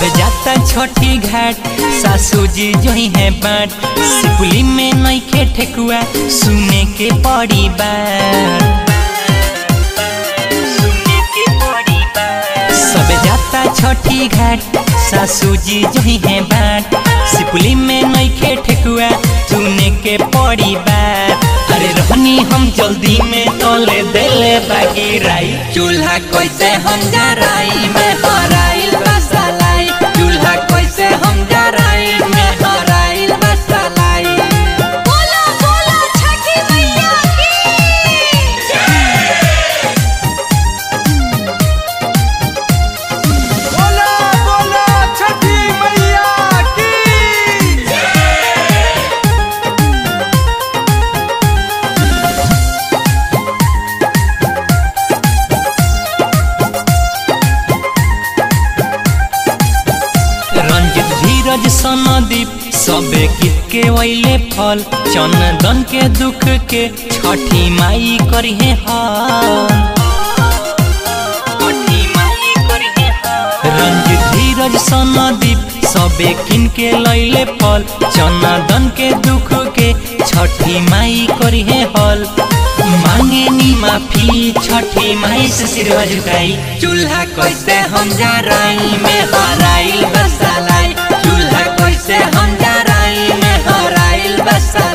सब जाता छठी घाट सासू जी जोही है बाट सिपुली में नइखे ठेकुआ सुने के पड़ी बात सब जाता छठी घाट सासू जी जोही है बाट सिपुली में नइखे ठेकुआ सुने के पड़ी बात अरे रहनी हम जल्दी में तोले देले बागी राई चूल्हा कैसे हम जराई में हराइल बसलाई चूल्हा कैसे हम जराई में हराइल बसलाई। बोला बोला छठी मैया बोला बोला छठी मैया की रंजित धीरज सनदीप सबे गीत के वैले फल चंदन के दुख के छठी माई करिहे हाल रंजित धीरज सनदीप सबे किन के लैले फल चंदन के दुख के छठी माई करिहे हल मांगे नी माफी छठी माई से सिरवा झुकाई चूल्हा कैसे हम जराई में हराइल बसलाई चूल्हा कैसे हम जराई में हराइल बसलाई।